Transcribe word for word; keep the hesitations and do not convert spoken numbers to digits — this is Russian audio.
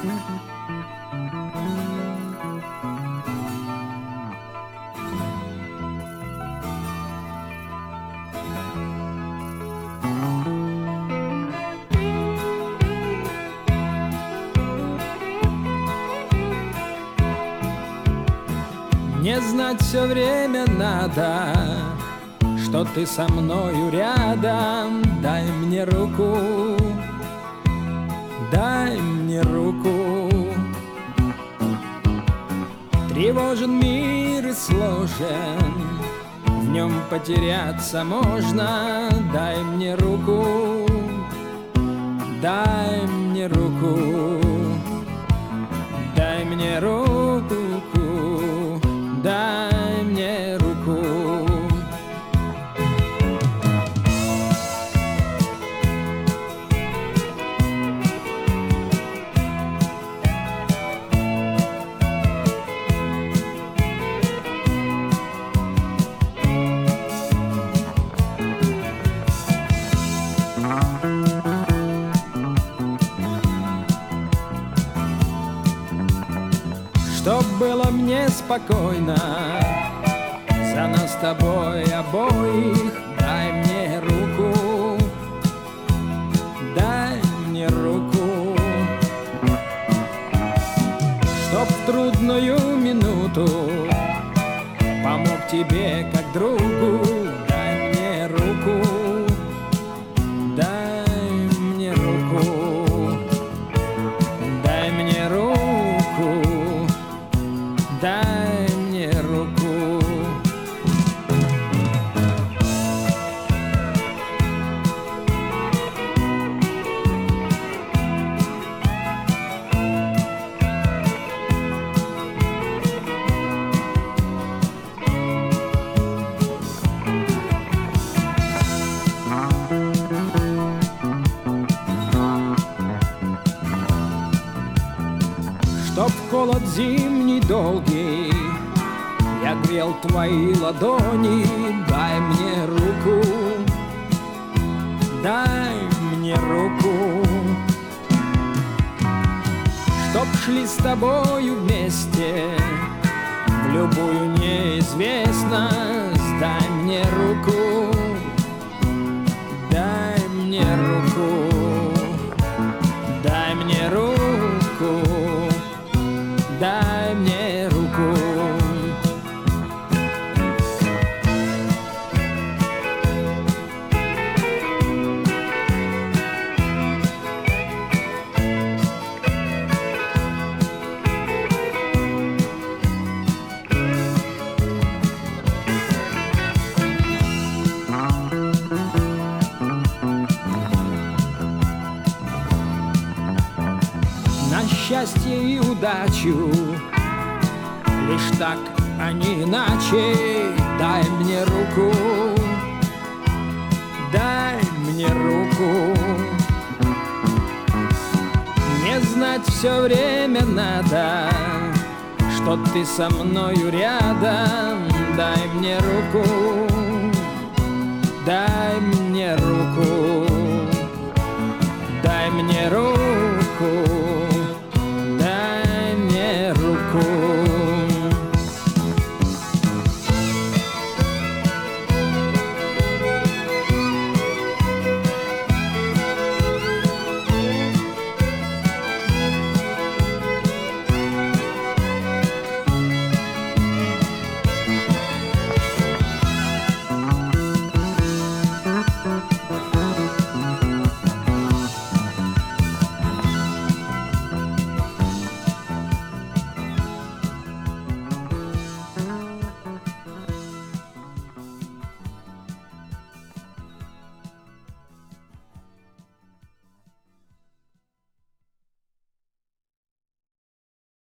Мне знать все время надо, что ты со мною рядом. Дай мне руку, дай мне руку. Тревожен мир и сложен, в нем потеряться можно. Дай мне руку, дай мне руку, дай мне руку, дай мне руку. Чтоб было мне спокойно за нас с тобой обоих, дай мне руку, дай мне руку. Чтоб в трудную минуту помог тебе как другу, дай мне руку, дай мне руку, дай мне руку, дай мне руку. Чтоб в холод зимний долгий я грел твои ладони, дай мне руку, дай мне руку. Чтоб шли с тобою вместе в любую неизвестность, дай мне руку, дай мне руку, дай мне руку, дай мне руку. На счастье и удачу, лишь так, а не иначе. Дай мне руку, дай мне руку. Мне знать все время надо, что ты со мною рядом. Дай мне руку, дай мне руку, дай мне руку.